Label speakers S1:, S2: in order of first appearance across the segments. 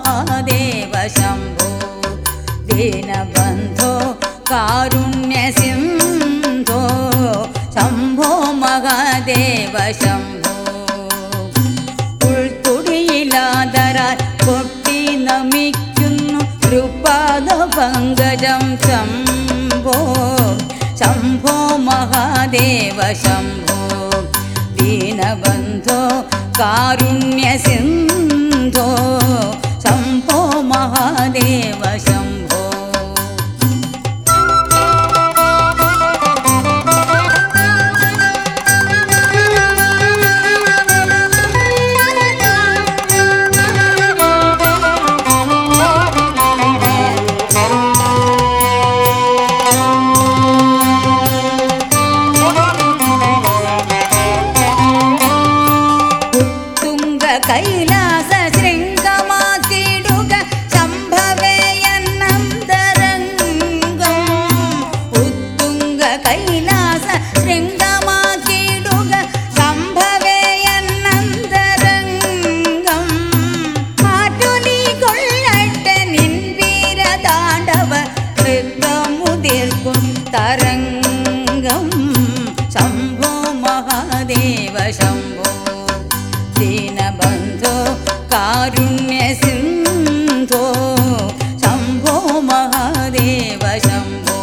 S1: महादेव शम्भो दीनबन्धो कारुण्यसिन्धो शम्भो महादेव शम्भो ഉൾത്തുടിയിലാദരാൽ കൊട്ടി നമിക്കുന്നു തൃപാദപങ്കജം ശംഭോ ശംഭോ മഹാദേവ ശംഭോ ദീനബന്ധോ കാരുണ്യസിന്ധോ ശംഭോ മഹാദേവ ശംഭോ കൈലാസ ശൃംഗമാക്കിടുക ശംഭവേയനന്തരംഗം ഉത്തുംഗ കൈലാസ ശൃംഗമാക്കിടുക ശംഭവേയനന്തരംഗം മാറ്റുലി കൊള്ളട്ടെ നിൻ വീരതാണ്ഡവ നൃത്തമുതിർക്കും തരംഗം ശംഭോ മഹാദേവ ശംഭോ ദീനബന്ധോ കാരുണ്യസിന്ധോ ശംഭോ മഹാദേവ ശംഭോ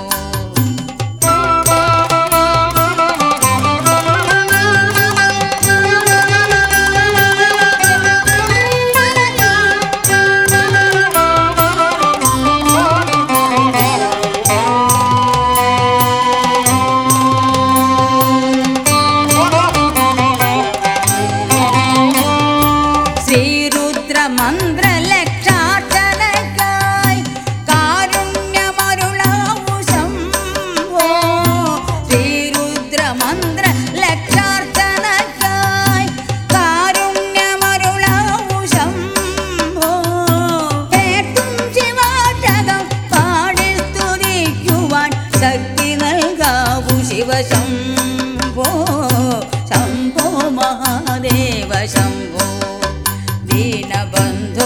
S1: മന്ത്രലക്ഷാർച്ചനക്കായി കാരുണ്യമരുളാവു ശംഭോ ശ്രീരുദ്രമന്ത്ര ലക്ഷാർച്ചനക്കായി കാരുണ്യമരുളാവു ശംഭോ കേട്ടും ശിവാചകം പാടി സ്തുതിക്കുവാൻ ശക്തി നൽകാവു ശിവശംഭോ ശംഭോ മഹാദേവ ശംഭോ ദീനബന്ധോ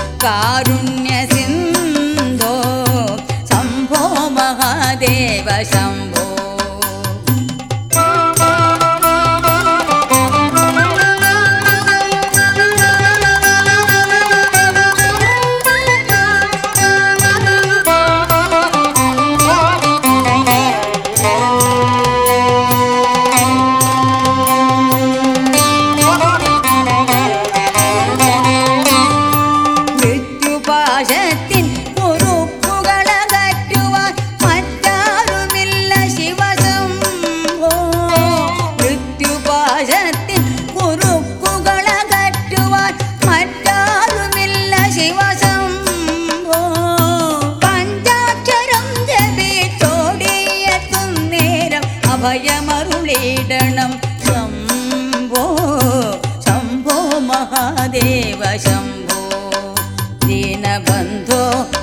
S1: കാരുണ്യസിന്ധോ ശംഭോ മഹാദേവ ശംഭോ പാശത്തിൻ കുറുക്കുകളകറ്റുവാൻ മറ്റാരുമില്ല ശിവശംഭോ മൃത്യുപാശത്തിൻ കുറുക്കുകളകറ്റുവാൻ മറ്റാരുമില്ല ശിവശംഭോ പഞ്ചാക്ഷരം ജപിച്ചോടിയെത്തും നേരം അഭയമരുളിടണം ശംഭോ ശംഭോ മഹാദേവ ശംഭോ ദീനബന്ധോ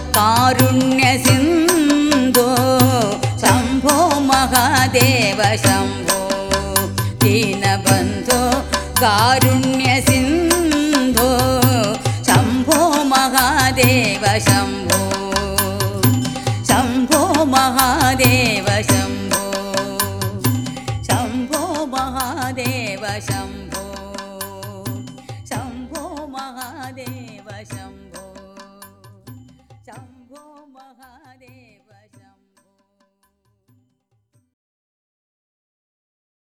S1: കാരുണ്യസിന്ധോ ശംഭോ മഹാദേവ ശംഭോ ദീനബന്ധോ കാരുണ്യസിന്ധോ ശംഭോ മഹാദേവ ശംഭോ ശംഭോ മഹാദേവ ശംഭോ ശംഭോ മഹാദേവ ശംഭോ ശംഭോ മഹാദേവ ശംഭോ.